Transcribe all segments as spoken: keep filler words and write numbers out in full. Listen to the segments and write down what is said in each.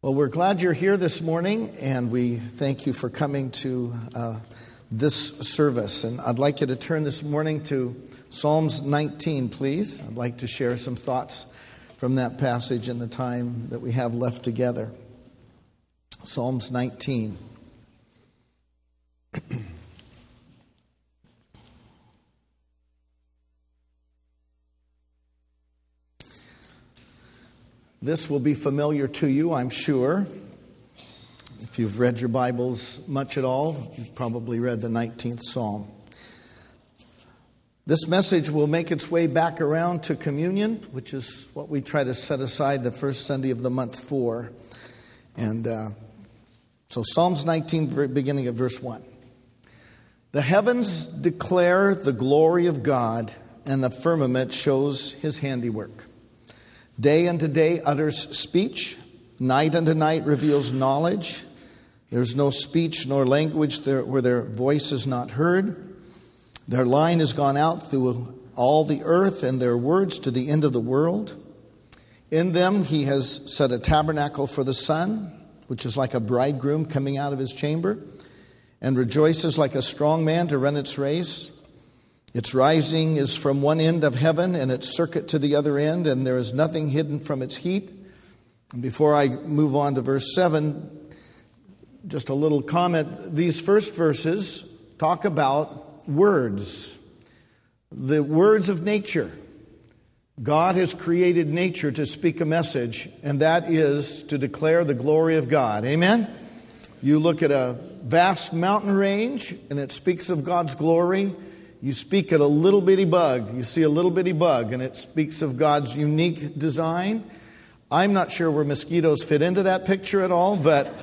Well, we're glad you're here this morning, and we thank you for coming to uh, this service. And I'd like you to turn this morning to Psalms nineteen, please. I'd like to share some thoughts from that passage in the time that we have left together. Psalms nineteen. This will be familiar to you, I'm sure. If you've read your Bibles much at all, you've probably read the nineteenth Psalm. This message will make its way back around to communion, which is what we try to set aside the first Sunday of the month for. And uh, so Psalms nineteen, beginning at verse one. The heavens declare the glory of God, and the firmament shows his handiwork. Day unto day utters speech, night unto night reveals knowledge. There's no speech nor language there where their voice is not heard. Their line has gone out through all the earth, and their words to the end of the world. In them he has set a tabernacle for the sun, which is like a bridegroom coming out of his chamber, and rejoices like a strong man to run its race. Its rising is from one end of heaven, and its circuit to the other end, and there is nothing hidden from its heat. And before I move on to verse seven, just a little comment. These first verses talk about words, the words of nature. God has created nature to speak a message, and that is to declare the glory of God. Amen? You look at a vast mountain range, and it speaks of God's glory. You speak at a little bitty bug. You see a little bitty bug, and it speaks of God's unique design. I'm not sure where mosquitoes fit into that picture at all, but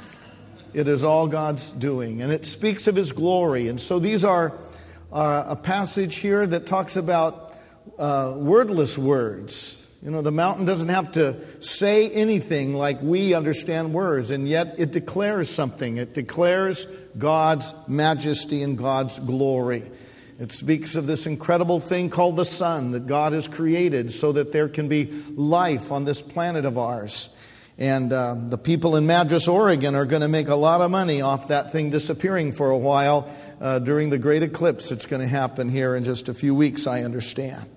it is all God's doing. And it speaks of his glory. And so these are uh, a passage here that talks about uh, wordless words. You know, the mountain doesn't have to say anything like we understand words, and yet it declares something. It declares God's majesty and God's glory. It speaks of this incredible thing called the sun that God has created so that there can be life on this planet of ours. And uh, the people in Madras, Oregon are going to make a lot of money off that thing disappearing for a while uh, during the great eclipse that's going to happen here in just a few weeks, I understand.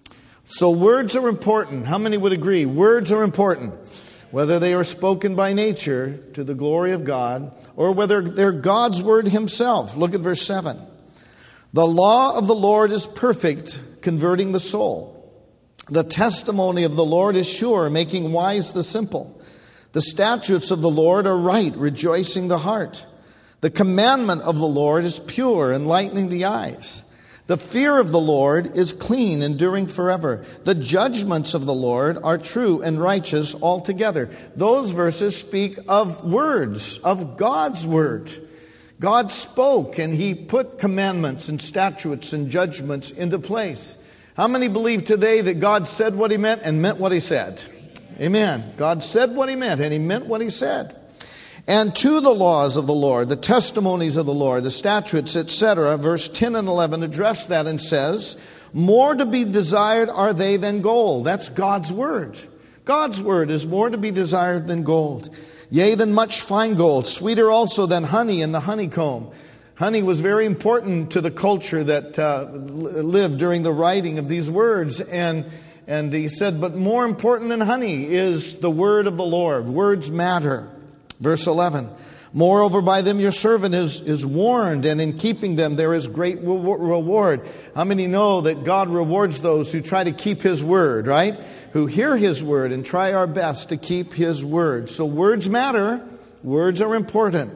So words are important. How many would agree? Words are important. Whether they are spoken by nature to the glory of God or whether they're God's word himself. Look at verse seven. The law of the Lord is perfect, converting the soul. The testimony of the Lord is sure, making wise the simple. The statutes of the Lord are right, rejoicing the heart. The commandment of the Lord is pure, enlightening the eyes. The fear of the Lord is clean, enduring forever. The judgments of the Lord are true and righteous altogether. Those verses speak of words, of God's word. God spoke, and he put commandments and statutes and judgments into place. How many believe today that God said what he meant and meant what he said? Amen. God said what he meant, and he meant what he said. And to the laws of the Lord, the testimonies of the Lord, the statutes, et cetera, verse ten and eleven address that and says, more to be desired are they than gold. That's God's word. God's word is more to be desired than gold. Yea, than much fine gold, sweeter also than honey in the honeycomb. Honey was very important to the culture that uh, lived during the writing of these words. And, and he said, but more important than honey is the word of the Lord. Words matter. Verse eleven. Moreover, by them your servant is, is warned, and in keeping them there is great reward. How many know that God rewards those who try to keep his word, right? Who hear his word and try our best to keep his word. So words matter. Words are important.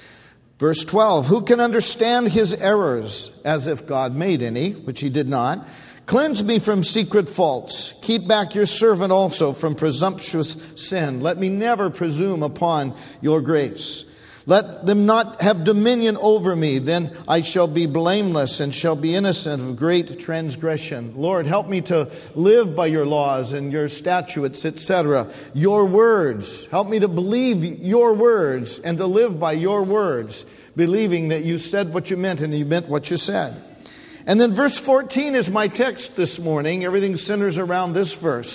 Verse twelve, who can understand his errors, as if God made any, which he did not? Cleanse me from secret faults. Keep back your servant also from presumptuous sin. Let me never presume upon your grace. Let them not have dominion over me, then I shall be blameless and shall be innocent of great transgression. Lord, help me to live by your laws and your statutes, et cetera. Your words. Help me to believe your words and to live by your words, believing that you said what you meant and you meant what you said. And then verse fourteen is my text this morning. Everything centers around this verse.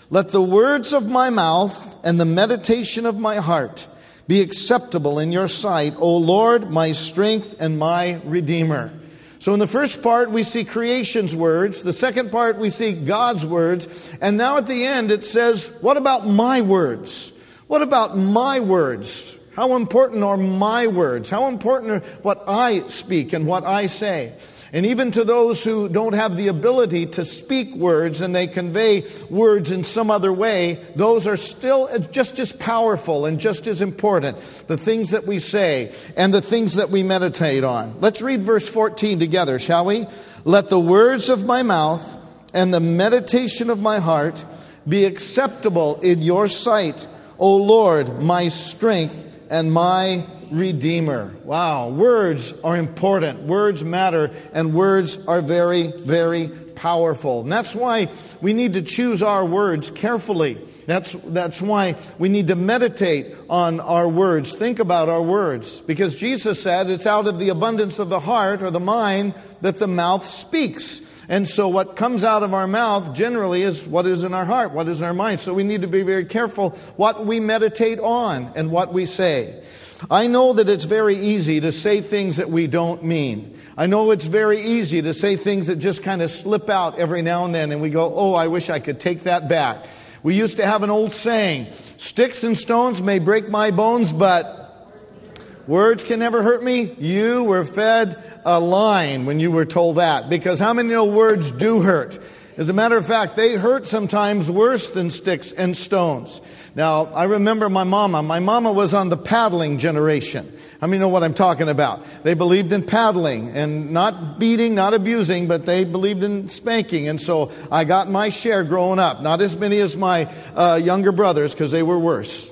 Let the words of my mouth and the meditation of my heart be acceptable in your sight, O Lord, my strength and my Redeemer. So in the first part, we see creation's words. The second part, we see God's words. And now at the end, it says, what about my words? What about my words? How important are my words? How important are what I speak and what I say? And even to those who don't have the ability to speak words and they convey words in some other way, those are still just as powerful and just as important. The things that we say and the things that we meditate on. Let's read verse fourteen together, shall we? Let the words of my mouth and the meditation of my heart be acceptable in your sight, O Lord, my strength and my Redeemer. Wow, words are important. Words matter, and words are very, very powerful. And that's why we need to choose our words carefully. That's, that's why we need to meditate on our words. Think about our words. Because Jesus said it's out of the abundance of the heart or the mind that the mouth speaks. And so what comes out of our mouth generally is what is in our heart, what is in our mind. So we need to be very careful what we meditate on and what we say. I know that it's very easy to say things that we don't mean. I know it's very easy to say things that just kind of slip out every now and then and we go, oh, I wish I could take that back. We used to have an old saying, sticks and stones may break my bones, but words can never hurt me. You were fed a line when you were told that, because how many know words do hurt? As a matter of fact, they hurt sometimes worse than sticks and stones. Now, I remember my mama. My mama was on the paddling generation. How many know what I'm talking about? They believed in paddling and not beating, not abusing, but they believed in spanking. And so I got my share growing up. Not as many as my uh, younger brothers, because they were worse.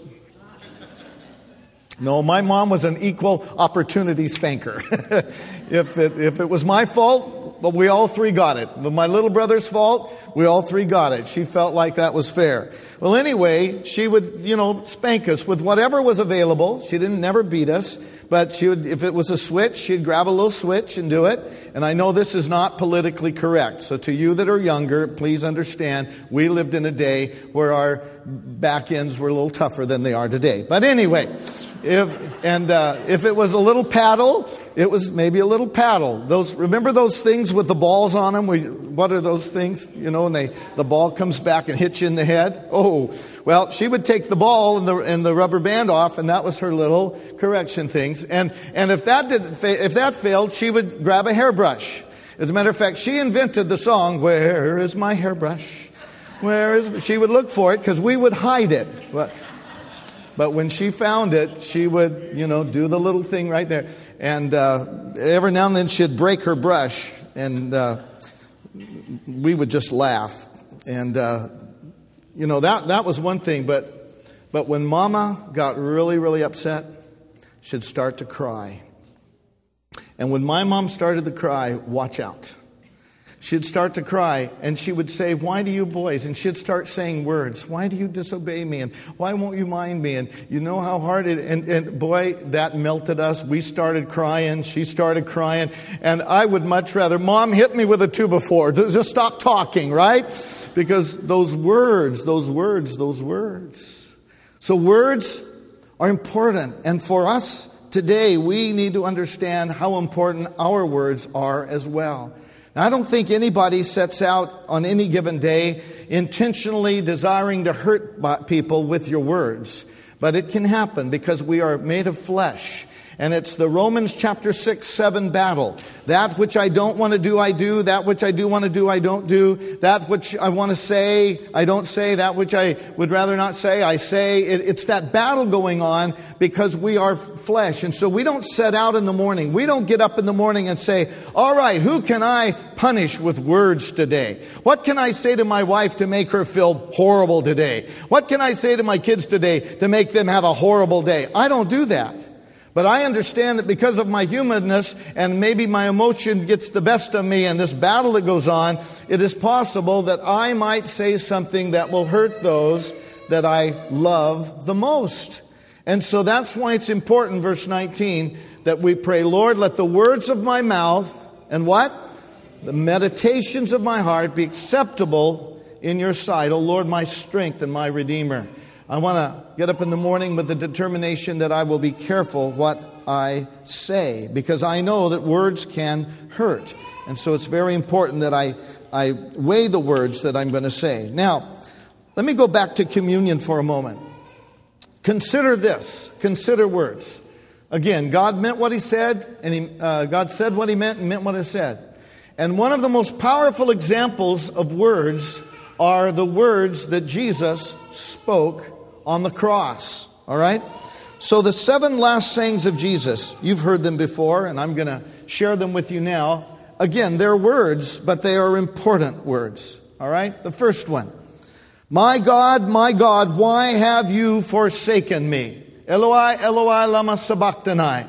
No, my mom was an equal opportunity spanker. if it if it was my fault, well, we all three got it. But my little brother's fault, we all three got it. She felt like that was fair. Well, anyway, she would, you know, spank us with whatever was available. She didn't never beat us, but she would, if it was a switch, she'd grab a little switch and do it. And I know this is not politically correct. So to you that are younger, please understand, we lived in a day where our back ends were a little tougher than they are today. But anyway, if and uh, if it was a little paddle, it was maybe a little paddle. Those remember those things with the balls on them? We, what are those things? You know, and they the ball comes back and hits you in the head. Oh, well, she would take the ball and the and the rubber band off, and that was her little correction things. And and if that did if that failed, she would grab a hairbrush. As a matter of fact, she invented the song, "Where is my hairbrush? Where is?" She would look for it because we would hide it. But, but when she found it, she would, you know, do the little thing right there. And uh, every now and then she'd break her brush, and uh, we would just laugh. And uh, you know that that was one thing. But but when Mama got really really upset, she'd start to cry. And when my mom started to cry, watch out. She'd start to cry, and she would say, "Why do you boys?" And she'd start saying words. "Why do you disobey me? And why won't you mind me? And you know how hard it..." And, and boy, that melted us. We started crying. She started crying. And I would much rather, Mom, hit me with a two before. Just stop talking, right? Because those words, those words, those words. So words are important. And for us today, we need to understand how important our words are as well. Now, I don't think anybody sets out on any given day intentionally desiring to hurt people with your words. But it can happen because we are made of flesh. And it's the Romans chapter six, seven battle. That which I don't want to do, I do. That which I do want to do, I don't do. That which I want to say, I don't say. That which I would rather not say, I say. It, it's that battle going on because we are flesh. And so we don't set out in the morning. We don't get up in the morning and say, all right, who can I punish with words today? What can I say to my wife to make her feel horrible today? What can I say to my kids today to make them have a horrible day? I don't do that. But I understand that because of my humanness and maybe my emotion gets the best of me and this battle that goes on, it is possible that I might say something that will hurt those that I love the most. And so that's why it's important, verse nineteen, that we pray, Lord, let the words of my mouth and what? The meditations of my heart be acceptable in your sight, O Lord, my strength and my Redeemer. I want to get up in the morning with the determination that I will be careful what I say, because I know that words can hurt. And so it's very important that I, I weigh the words that I'm going to say. Now, let me go back to communion for a moment. Consider this. Consider words. Again, God meant what He said, and he, uh, God said what He meant and meant what He said. And one of the most powerful examples of words are the words that Jesus spoke on the cross. All right? So the seven last sayings of Jesus, you've heard them before, and I'm going to share them with you now. Again, they're words, but they are important words. All right? The first one. My God, my God, why have you forsaken me? Eloi, Eloi, lama sabachthani.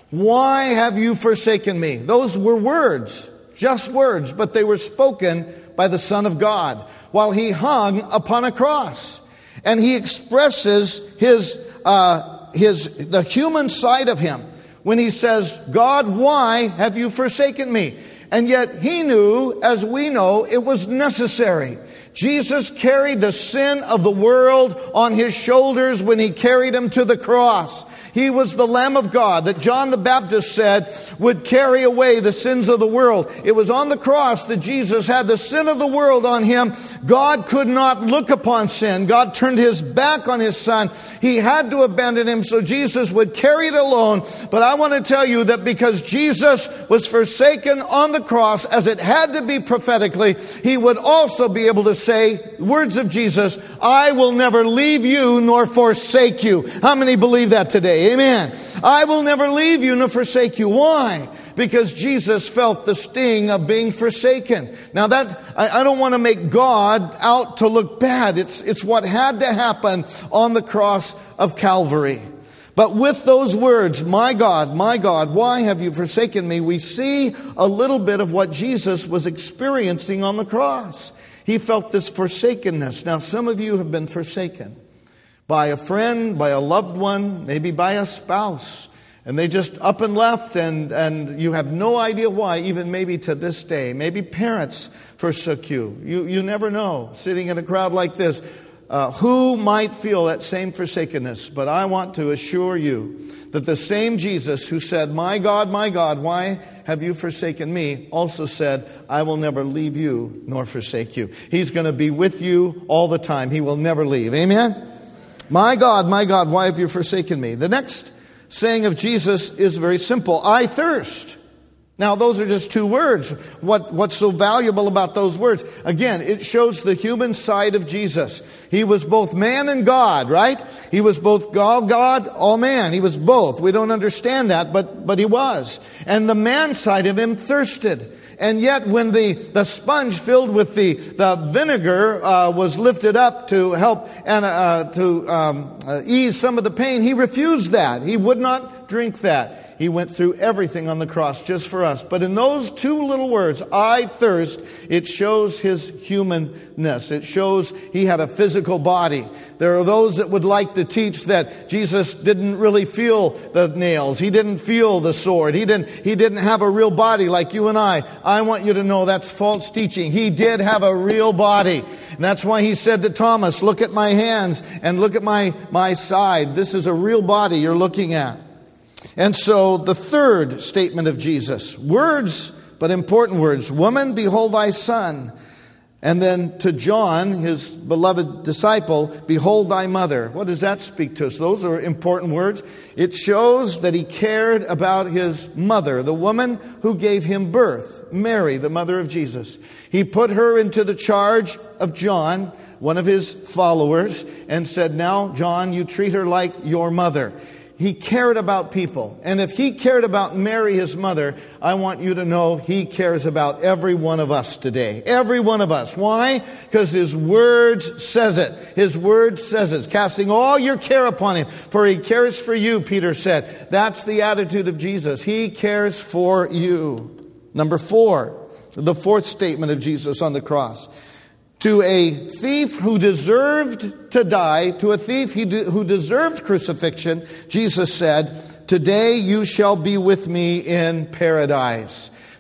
Why have you forsaken me? Those were words, just words, but they were spoken by the Son of God while He hung upon a cross. And He expresses his, uh, his, the human side of Him when He says, God, why have you forsaken me? And yet He knew, as we know, it was necessary. Jesus carried the sin of the world on His shoulders when He carried Him to the cross. He was the Lamb of God that John the Baptist said would carry away the sins of the world. It was on the cross that Jesus had the sin of the world on Him. God could not look upon sin. God turned His back on His Son. He had to abandon Him so Jesus would carry it alone. But I want to tell you that because Jesus was forsaken on the cross, as it had to be prophetically, He would also be able to say, words of Jesus, I will never leave you nor forsake you. How many believe that today? Amen. I will never leave you nor forsake you. Why? Because Jesus felt the sting of being forsaken. Now that, I, I don't want to make God out to look bad. It's, it's what had to happen on the cross of Calvary. But with those words, my God, my God, why have you forsaken me? We see a little bit of what Jesus was experiencing on the cross. He felt this forsakenness. Now, some of you have been forsaken by a friend, by a loved one, maybe by a spouse. And they just up and left, and, and you have no idea why, even maybe to this day. Maybe parents forsook you. You, you never know, sitting in a crowd like this, uh, who might feel that same forsakenness. But I want to assure you that the same Jesus who said, my God, my God, why have you forsaken me, also said, I will never leave you nor forsake you. He's going to be with you all the time. He will never leave. Amen? My God, my God, why have you forsaken me? The next saying of Jesus is very simple. I thirst. Now, those are just two words. What, what's so valuable about those words? Again, it shows the human side of Jesus. He was both man and God, right? He was both all God, all man. He was both. We don't understand that, but, but He was. And the man side of Him thirsted. And yet when the, the sponge filled with the, the vinegar uh, was lifted up to help and uh, to um, uh, ease some of the pain, He refused that. He would not drink that. He went through everything on the cross just for us. But in those two little words, I thirst, it shows His humanness. It shows He had a physical body. There are those that would like to teach that Jesus didn't really feel the nails. He didn't feel the sword. He didn't, he didn't have a real body like you and I. I want you to know that's false teaching. He did have a real body. And that's why He said to Thomas, look at my hands and look at my, my side. This is a real body you're looking at. And so the third statement of Jesus, words, but important words. Woman, behold thy son. And then to John, His beloved disciple, behold thy mother. What does that speak to us? Those are important words. It shows that He cared about His mother, the woman who gave Him birth, Mary, the mother of Jesus. He put her into the charge of John, one of His followers, and said, now, John, you treat her like your mother. He cared about people. And if He cared about Mary, His mother, I want you to know He cares about every one of us today. Every one of us. Why? Because His Word says it. His Word says it. Casting all your care upon Him, for He cares for you, Peter said. That's the attitude of Jesus. He cares for you. Number four, the fourth statement of Jesus on the cross. To a thief who deserved to die, to a thief who deserved crucifixion, Jesus said, today you shall be with me in paradise.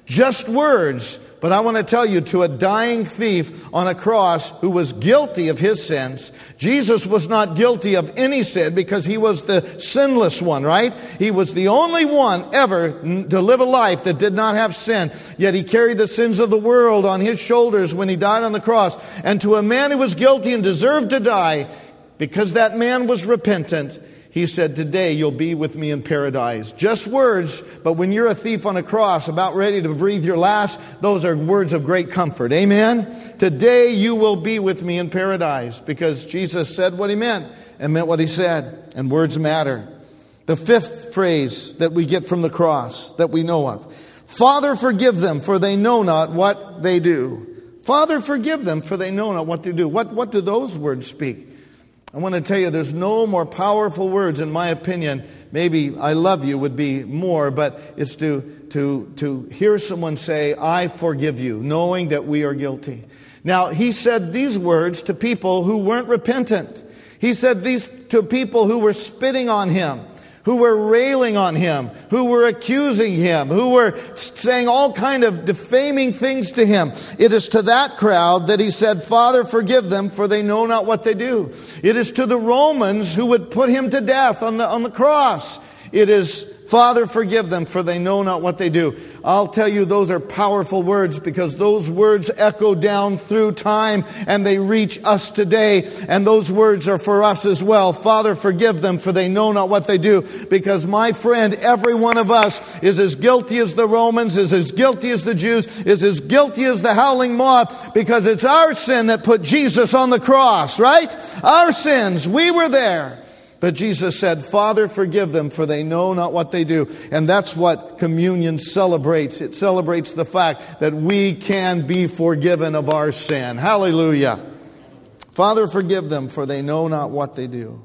Just words. But I want to tell you, to a dying thief on a cross who was guilty of his sins, Jesus was not guilty of any sin because he was the sinless one, right? He was the only one ever to live a life that did not have sin. Yet he carried the sins of the world on his shoulders when he died on the cross. And to a man who was guilty and deserved to die, because that man was repentant, he said, today you'll be with me in paradise. Just words, but when you're a thief on a cross about ready to breathe your last, those are words of great comfort. Amen? Today you will be with me in paradise, because Jesus said what he meant and meant what he said, and words matter. The fifth phrase that we get from the cross that we know of: Father, forgive them, for they know not what they do. Father, forgive them, for they know not what they do. What, what do those words speak? I want to tell you, there's no more powerful words, in my opinion. Maybe I love you would be more, but it's to, to, to hear someone say, I forgive you, knowing that we are guilty. Now, he said these words to people who weren't repentant. He said these to people who were spitting on him, who were railing on him, who were accusing him, who were saying all kind of defaming things to him. It is to that crowd that he said, Father, forgive them, for they know not what they do. It is to the Romans who would put him to death on the, on the cross. It is, Father, forgive them, for they know not what they do. I'll tell you, those are powerful words, because those words echo down through time and they reach us today. And those words are for us as well. Father, forgive them, for they know not what they do. Because, my friend, every one of us is as guilty as the Romans, is as guilty as the Jews, is as guilty as the howling mob, because it's our sin that put Jesus on the cross, right? Our sins. We were there. But Jesus said, Father, forgive them, for they know not what they do. And that's what communion celebrates. It celebrates the fact that we can be forgiven of our sin. Hallelujah. Father, forgive them, for they know not what they do.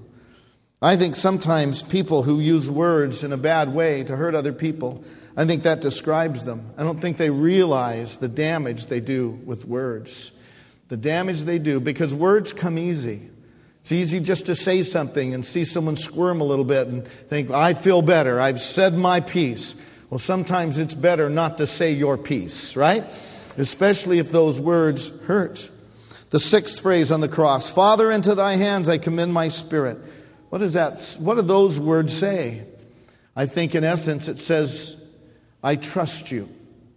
I think sometimes people who use words in a bad way to hurt other people, I think that describes them. I don't think they realize the damage they do with words. The damage they do, because words come easy. It's easy just to say something and see someone squirm a little bit and think, I feel better, I've said my piece. Well, sometimes it's better not to say your piece, right? Especially if those words hurt. The sixth phrase on the cross, Father, into thy hands I commend my spirit. What is that? What do those words say? I think in essence it says, I trust you.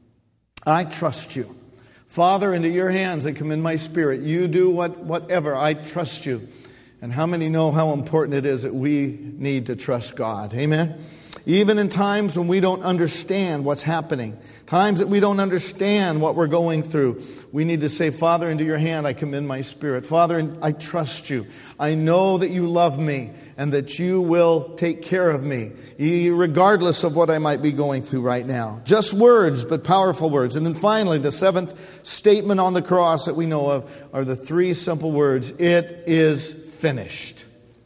I trust you. Father, into your hands I commend my spirit. You do what, whatever, I trust you. And how many know how important it is that we need to trust God? Amen? Even in times when we don't understand what's happening, times that we don't understand what we're going through, we need to say, Father, into your hand I commend my spirit. Father, I trust you. I know that you love me and that you will take care of me, regardless of what I might be going through right now. Just words, but powerful words. And then finally, the seventh statement on the cross that we know of are the three simple words, it is finished.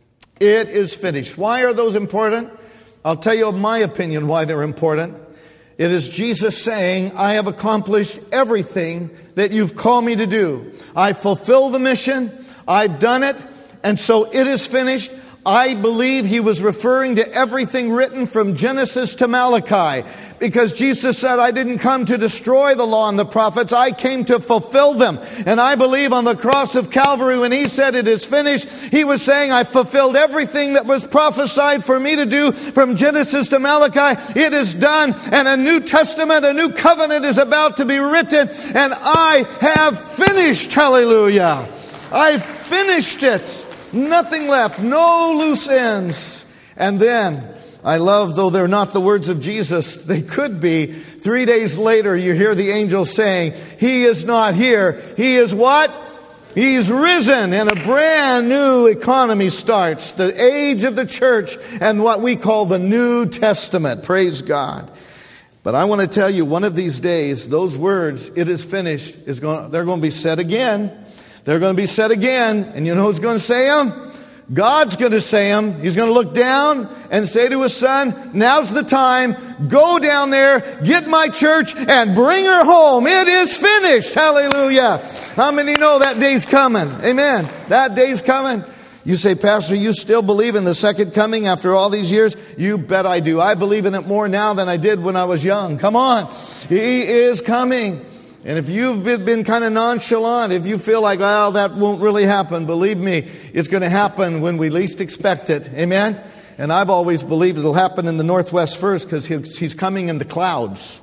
It is finished. Why are those important? I'll tell you my opinion why they're important. It is Jesus saying, I have accomplished everything that you've called me to do. I fulfilled the mission. I've done it. And so it is finished. I believe he was referring to everything written from Genesis to Malachi, because Jesus said, I didn't come to destroy the law and the prophets. I came to fulfill them. And I believe on the cross of Calvary, when he said it is finished, he was saying, I fulfilled everything that was prophesied for me to do from Genesis to Malachi. It is done. And a new testament, a new covenant is about to be written. And I have finished. Hallelujah. I've finished it. Nothing left. No loose ends. And then, I love, though they're not the words of Jesus, they could be. Three days later, you hear the angel saying, he is not here. He is what? He's risen, and a brand new economy starts. The age of the church and what we call the New Testament. Praise God. But I want to tell you, one of these days, those words, it is finished, is going, they're going to be said again. They're going to be said again. And you know who's going to say them? God's going to say them. He's going to look down and say to his son, now's the time. Go down there, get my church, and bring her home. It is finished. Hallelujah. How many know that day's coming? Amen. That day's coming. You say, Pastor, you still believe in the second coming after all these years? You bet I do. I believe in it more now than I did when I was young. Come on. He is coming. And if you've been kind of nonchalant, if you feel like, well, that won't really happen, believe me, it's going to happen when we least expect it. Amen? And I've always believed it'll happen in the northwest first because he's coming in the clouds.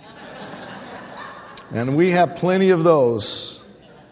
And we have plenty of those.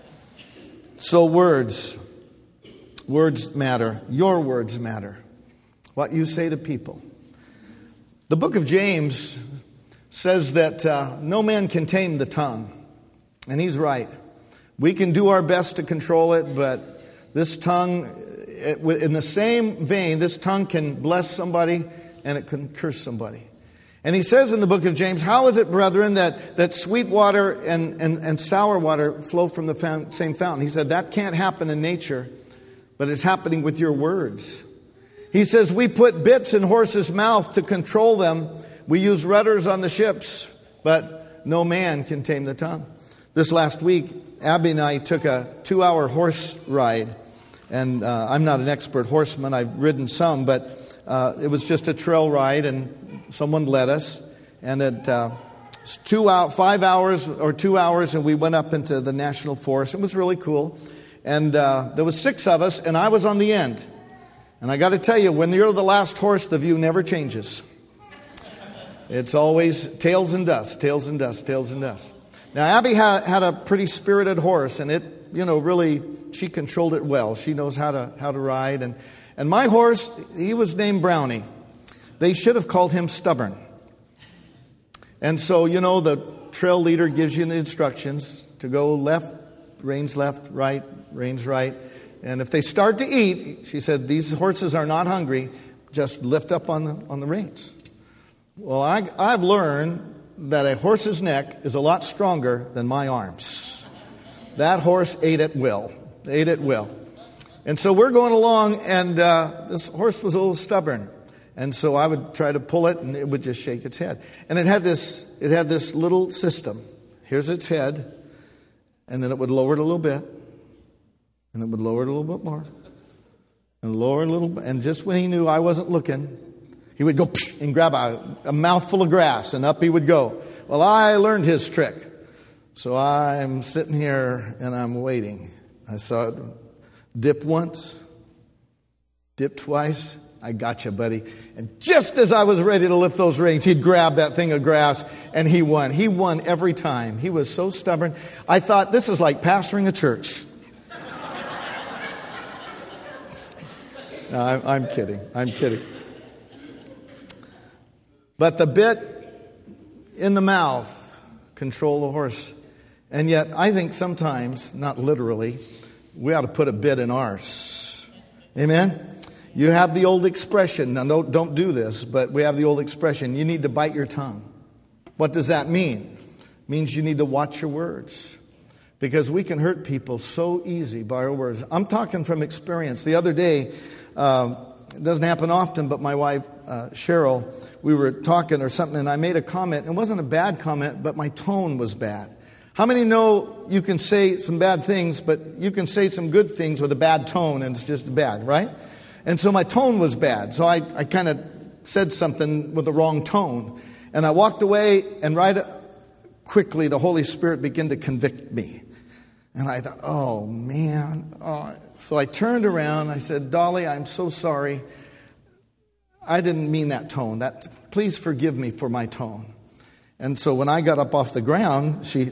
So words. Words matter. Your words matter. What you say to people. The book of James says that uh, no man can tame the tongue. And he's right. We can do our best to control it, but this tongue, in the same vein, this tongue can bless somebody and it can curse somebody. And he says in the book of James, how is it, brethren, that, that sweet water and, and, and sour water flow from the fountain, same fountain? He said, that can't happen in nature, but it's happening with your words. He says, we put bits in horses' mouth to control them. We use rudders on the ships, but no man can tame the tongue. This last week, Abby and I took a two-hour horse ride. And uh, I'm not an expert horseman. I've ridden some, but uh, it was just a trail ride, and someone led us. And it uh, was two out, five hours or two hours, and we went up into the national forest. It was really cool. And uh, there was six of us, and I was on the end. And I got to tell you, when you're the last horse, the view never changes. It's always tails and dust, tails and dust, tails and dust. Now, Abby had, had a pretty spirited horse, and it, you know, really, she controlled it well. She knows how to how to ride. And, and my horse, he was named Brownie. They should have called him Stubborn. And so, you know, the trail leader gives you the instructions to go left, reins left, right, reins right. And if they start to eat, she said, these horses are not hungry, just lift up on the on the reins. Well, I, I've learned that a horse's neck is a lot stronger than my arms. That horse ate at will. Ate at will. And so we're going along, and uh, this horse was a little stubborn. And so I would try to pull it, and it would just shake its head. And it had this, it had this little system. Here's its head, and then it would lower it a little bit, and it would lower it a little bit more, and lower it a little bit. And just when he knew I wasn't looking, he would go and grab a, a mouthful of grass, and up he would go. Well, I learned his trick. So I'm sitting here, and I'm waiting. I saw it dip once, dip twice. I got you, buddy. And just as I was ready to lift those reins, he'd grab that thing of grass, and he won. He won every time. He was so stubborn. I thought, this is like pastoring a church. No, I'm, I'm kidding. I'm kidding. But the bit in the mouth control the horse. And yet, I think sometimes, not literally, we ought to put a bit in ours. Amen? You have the old expression. Now, don't, don't do this, but we have the old expression. You need to bite your tongue. What does that mean? It means you need to watch your words. Because we can hurt people so easy by our words. I'm talking from experience. The other day, uh, it doesn't happen often, but my wife, uh, Cheryl, we were talking or something, and I made a comment. It wasn't a bad comment, but my tone was bad. How many know you can say some bad things, but you can say some good things with a bad tone, and it's just bad, right? And so my tone was bad. So I, I kind of said something with the wrong tone. And I walked away, and right quickly the Holy Spirit began to convict me. And I thought, oh, man. Oh. So I turned around. I said, Dolly, I'm so sorry. I didn't mean that tone. That, please forgive me for my tone. And so when I got up off the ground, she...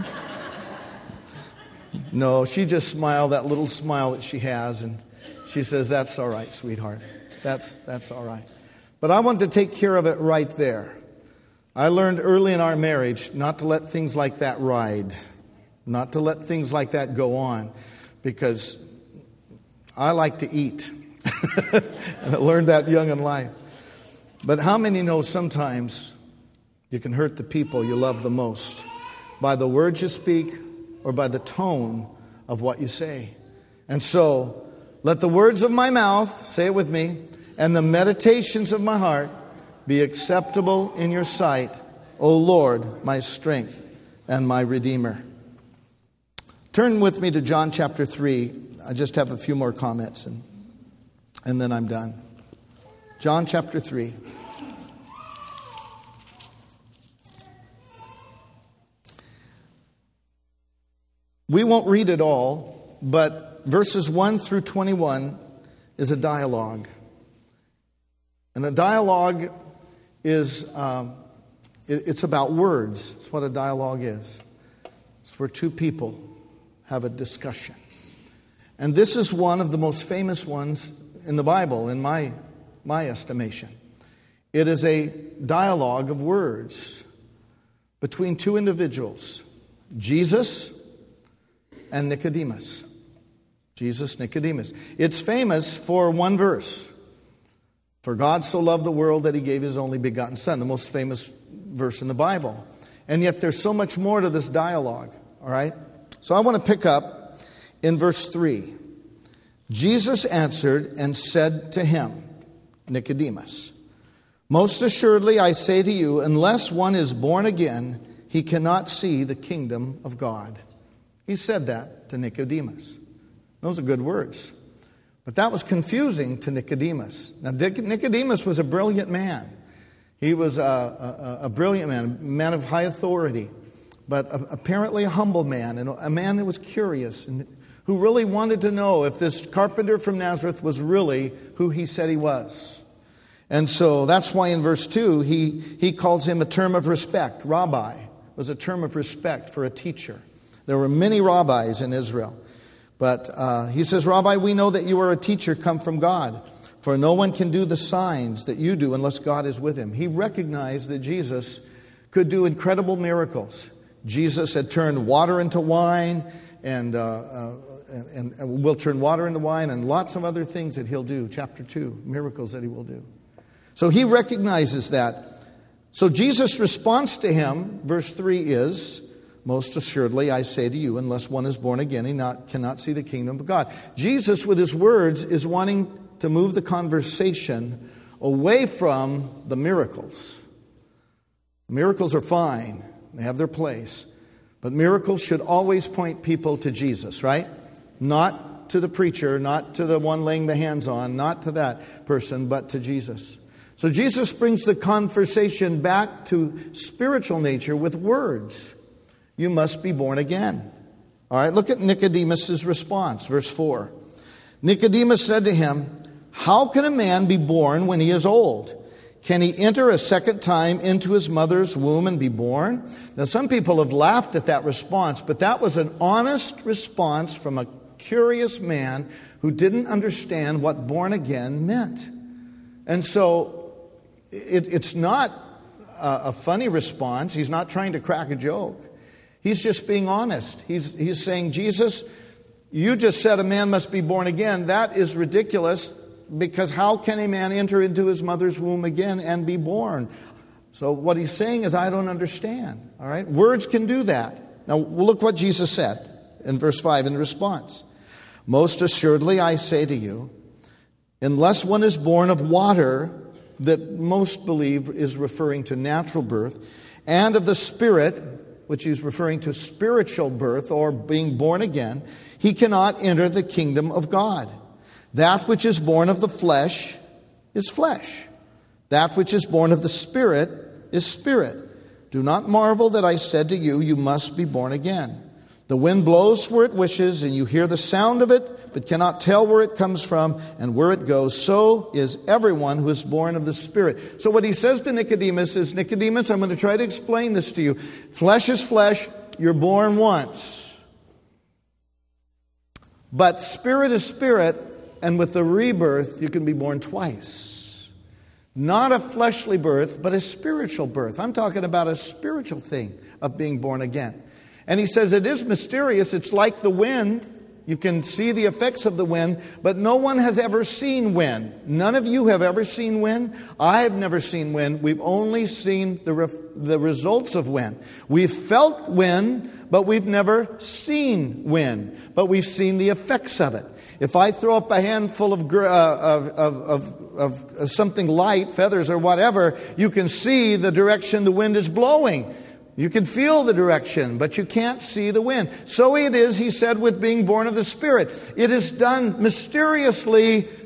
no, she just smiled, that little smile that she has, and she says, that's all right, sweetheart. That's that's all right. But I wanted to take care of it right there. I learned early in our marriage not to let things like that ride, not to let things like that go on, because I like to eat. And I learned that young in life. But how many know sometimes you can hurt the people you love the most by the words you speak or by the tone of what you say? And so, let the words of my mouth, say it with me, and the meditations of my heart be acceptable in your sight, O Lord, my strength and my Redeemer. Turn with me to John chapter three. I just have a few more comments, and and then I'm done. John chapter three. We won't read it all, but verses one through twenty-one is a dialogue. And a dialogue is, um, it, it's about words. It's what a dialogue is. It's where two people have a discussion. And this is one of the most famous ones in the Bible, in my, my estimation. It is a dialogue of words between two individuals, Jesus and Nicodemus. Jesus, Nicodemus. It's famous for one verse. For God so loved the world that he gave his only begotten Son, the most famous verse in the Bible. And yet there's so much more to this dialogue, all right? So I want to pick up in verse three. Jesus answered and said to him, Nicodemus, most assuredly I say to you, unless one is born again, he cannot see the kingdom of God. He said that to Nicodemus. Those are good words. But that was confusing to Nicodemus. Now, Nicodemus was a brilliant man. He was a, a, a brilliant man, a man of high authority, but apparently a humble man, and a man that was curious and who really wanted to know if this carpenter from Nazareth was really who he said he was. And so that's why in verse two, he, he calls him a term of respect. Rabbi was a term of respect for a teacher. There were many rabbis in Israel. But uh, he says, Rabbi, we know that you are a teacher come from God, for no one can do the signs that you do unless God is with him. He recognized that Jesus could do incredible miracles. Jesus had turned water into wine, and, uh, uh, and, and will turn water into wine, and lots of other things that he'll do. Chapter two, miracles that he will do. So he recognizes that. So Jesus' response to him, verse three is, most assuredly, I say to you, unless one is born again, he not, cannot see the kingdom of God. Jesus, with his words, is wanting to move the conversation away from the miracles. Miracles are fine. They have their place. But miracles should always point people to Jesus, right? Not to the preacher, not to the one laying the hands on, not to that person, but to Jesus. So Jesus brings the conversation back to spiritual nature with words. You must be born again. All right, look at Nicodemus' response, verse four. Nicodemus said to him, how can a man be born when he is old? Can he enter a second time into his mother's womb and be born? Now, some people have laughed at that response, but that was an honest response from a curious man who didn't understand what born again meant. And so it, it's not a, a funny response. He's not trying to crack a joke. He's just being honest. He's, he's saying, Jesus, you just said a man must be born again. That is ridiculous, because how can a man enter into his mother's womb again and be born? So what he's saying is, I don't understand. All right? Words can do that. Now, look what Jesus said in verse five in response. Most assuredly, I say to you, unless one is born of water, that most believe is referring to natural birth, and of the Spirit, which he's referring to spiritual birth or being born again, he cannot enter the kingdom of God. That which is born of the flesh is flesh. That which is born of the Spirit is spirit. Do not marvel that I said to you, you must be born again. The wind blows where it wishes, and you hear the sound of it, but cannot tell where it comes from and where it goes. So is everyone who is born of the Spirit. So what he says to Nicodemus is, Nicodemus, I'm going to try to explain this to you. Flesh is flesh. You're born once. But spirit is spirit, and with the rebirth, you can be born twice. Not a fleshly birth, but a spiritual birth. I'm talking about a spiritual thing of being born again. And he says it is mysterious. It's like the wind. You can see the effects of the wind, but no one has ever seen wind. None of you have ever seen wind. I have never seen wind. We've only seen the ref- the results of wind. We've felt wind, but we've never seen wind. But we've seen the effects of it. If I throw up a handful of, gr- uh, of, of, of, of something light, feathers or whatever, you can see the direction the wind is blowing. You can feel the direction, but you can't see the wind. So it is, he said, with being born of the Spirit. It is done mysteriously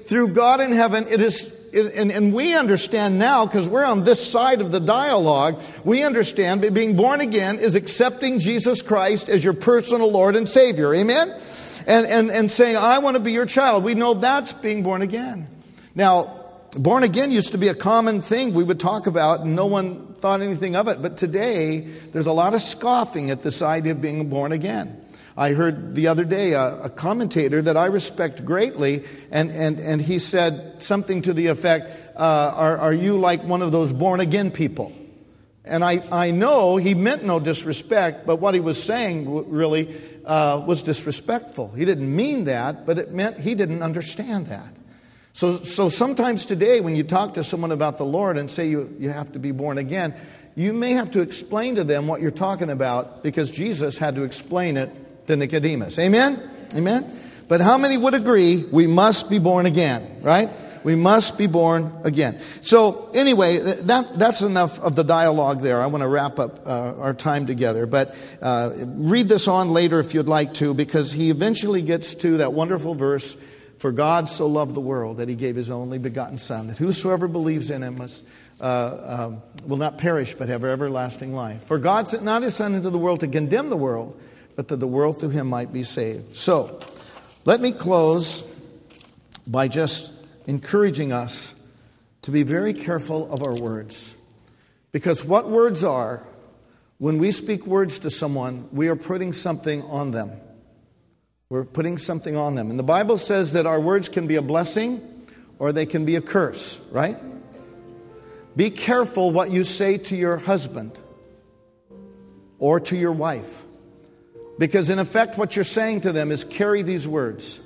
through God in heaven, it is, it, and, and we understand now, because we're on this side of the dialogue, we understand that being born again is accepting Jesus Christ as your personal Lord and Savior. Amen? And, and, and saying, I want to be your child. We know that's being born again. Now, born again used to be a common thing we would talk about, and no one thought anything of it. But today, there's a lot of scoffing at this idea of being born again. I heard the other day a, a commentator that I respect greatly, and, and, and he said something to the effect, uh, are, are you like one of those born again people? And I, I know he meant no disrespect, but what he was saying really uh, was disrespectful. He didn't mean that, but it meant he didn't understand that. So, so sometimes today when you talk to someone about the Lord and say you, you have to be born again, you may have to explain to them what you're talking about, because Jesus had to explain it to Nicodemus. Amen? Amen? But how many would agree we must be born again, right? We must be born again. So anyway, that that's enough of the dialogue there. I want to wrap up uh, our time together. But uh, read this on later if you'd like to, because he eventually gets to that wonderful verse, for God so loved the world that he gave his only begotten Son, that whosoever believes in him must, uh, uh, will not perish but have everlasting life. For God sent not his Son into the world to condemn the world, but that the world through him might be saved. So, let me close by just encouraging us to be very careful of our words. Because what words are, when we speak words to someone, we are putting something on them. We're putting something on them. And the Bible says that our words can be a blessing or they can be a curse, right? Be careful what you say to your husband or to your wife. Because in effect, what you're saying to them is carry these words.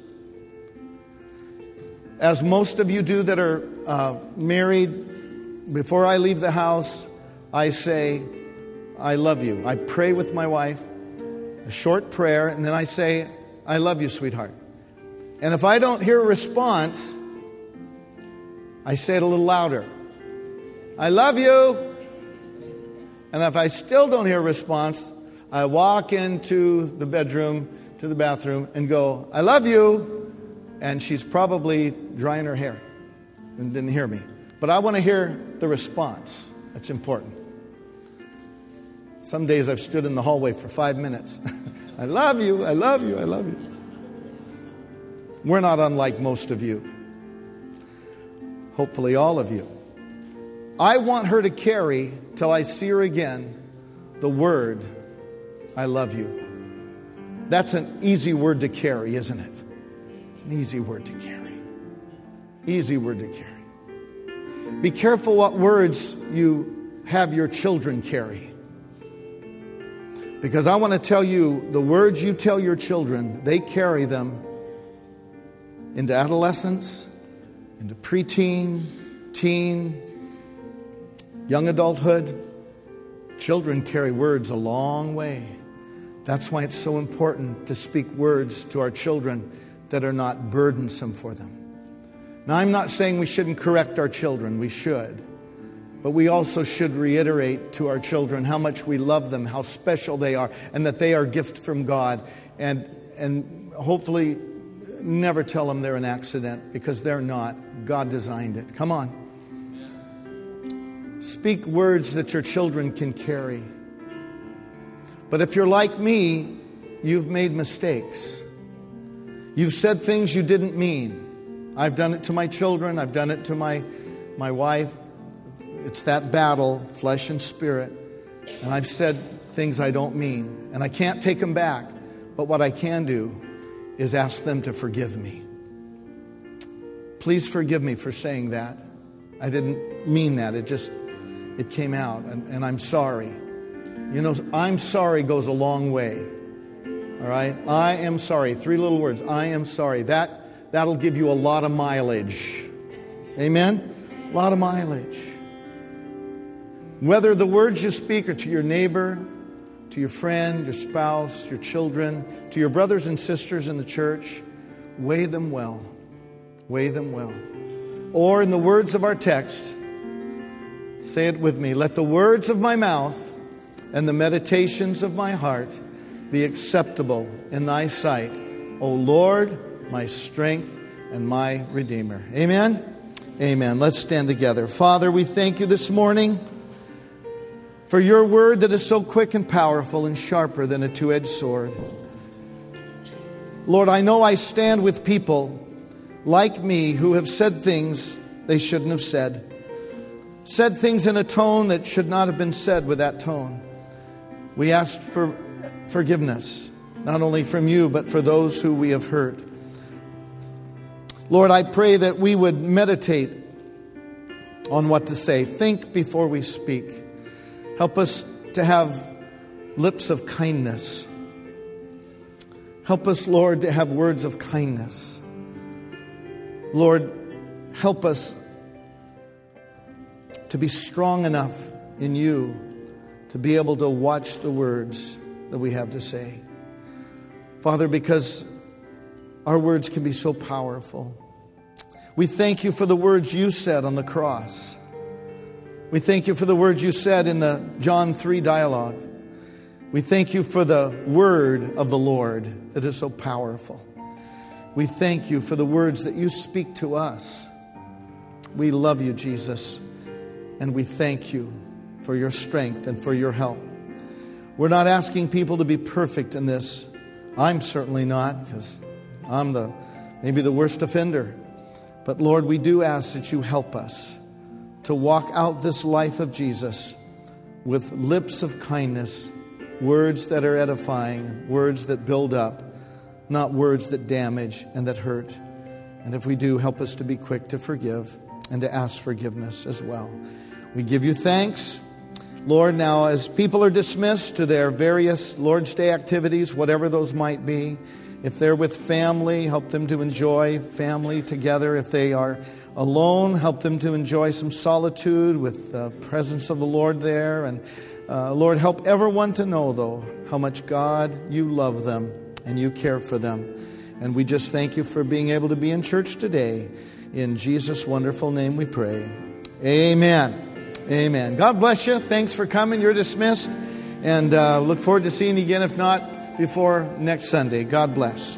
As most of you do that are uh, married, before I leave the house, I say, I love you. I pray with my wife, a short prayer, and then I say, I love you, sweetheart. And if I don't hear a response, I say it a little louder. I love you. And if I still don't hear a response, I walk into the bedroom, to the bathroom, and go, I love you. And she's probably drying her hair and didn't hear me. But I want to hear the response. That's important. Some days I've stood in the hallway for five minutes. I love you, I love you, I love you. We're not unlike most of you. Hopefully all of you. I want her to carry, till I see her again, the word, I love you. That's an easy word to carry, isn't it? It's an easy word to carry. Easy word to carry. Be careful what words you have your children carry. Because I want to tell you, the words you tell your children, they carry them into adolescence, into preteen, teen, young adulthood. Children carry words a long way. That's why it's so important to speak words to our children that are not burdensome for them. Now, I'm not saying we shouldn't correct our children. We should. But we also should reiterate to our children how much we love them, how special they are, and that they are a gift from God. And, and hopefully never tell them they're an accident, because they're not. God designed it. Come on. Speak words that your children can carry. But if you're like me, you've made mistakes. You've said things you didn't mean. I've done it to my children. I've done it to my, my wife. It's that battle, flesh and spirit. And I've said things I don't mean. And I can't take them back. But what I can do is ask them to forgive me. Please forgive me for saying that. I didn't mean that. It just, it came out. And, and I'm sorry. You know, I'm sorry goes a long way. All right? I am sorry. Three little words. I am sorry. That, that'll give you a lot of mileage. Amen? A lot of mileage. Whether the words you speak are to your neighbor, to your friend, your spouse, your children, to your brothers and sisters in the church, weigh them well. Weigh them well. Or in the words of our text, say it with me, let the words of my mouth and the meditations of my heart be acceptable in thy sight, O Lord, my strength and my Redeemer. Amen? Amen. Let's stand together. Father, we thank you this morning for your word that is so quick and powerful and sharper than a two-edged sword. Lord, I know I stand with people like me who have said things they shouldn't have said. Said things in a tone that should not have been said with that tone. We ask for forgiveness, not only from you, but for those who we have hurt. Lord, I pray that we would meditate on what to say. Think before we speak. Help us to have lips of kindness. Help us, Lord, to have words of kindness. Lord, help us to be strong enough in you to be able to watch the words that we have to say. Father, because our words can be so powerful. We thank you for the words you said on the cross. We thank you for the words you said in the John three dialogue. We thank you for the word of the Lord that is so powerful. We thank you for the words that you speak to us. We love you, Jesus, and we thank you for your strength and for your help. We're not asking people to be perfect in this. I'm certainly not, because I'm the maybe the worst offender. But Lord, we do ask that you help us to walk out this life of Jesus with lips of kindness, words that are edifying, words that build up, not words that damage and that hurt. And if we do, help us to be quick to forgive and to ask forgiveness as well. We give you thanks. Lord, now as people are dismissed to their various Lord's Day activities, whatever those might be, if they're with family, help them to enjoy family together. If they are alone, help them to enjoy some solitude with the presence of the Lord there. And uh, Lord, help everyone to know, though, how much, God, you love them and you care for them. And we just thank you for being able to be in church today. In Jesus' wonderful name we pray. Amen. Amen. God bless you. Thanks for coming. You're dismissed. And uh, look forward to seeing you again, if not before next Sunday. God bless.